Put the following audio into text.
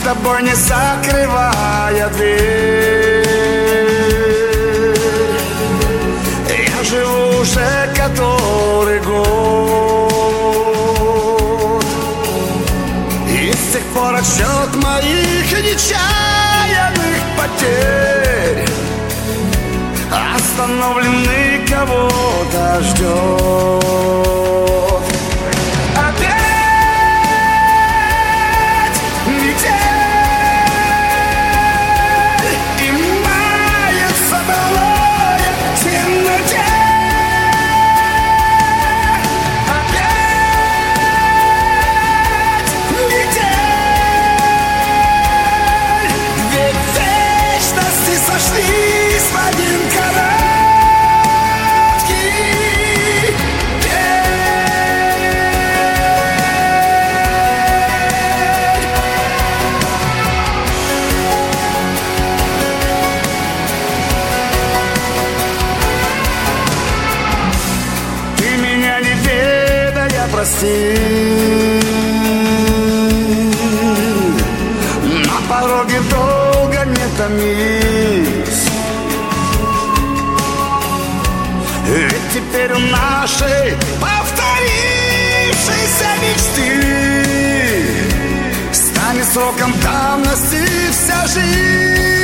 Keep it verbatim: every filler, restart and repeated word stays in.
тобой не закрывая дверь. Я живу уже который год, и с тех пор отсчет моих нечаянных потерь остановленный кого-то ждет. Опять метель и мается былое в темноте. Опять метель, две вечности сошлись в один короткий день. Ты меня не ведая прости, на пороге долго не томись. Ведь теперь у нашей повторившейся мечты станет сроком давности вся жизнь.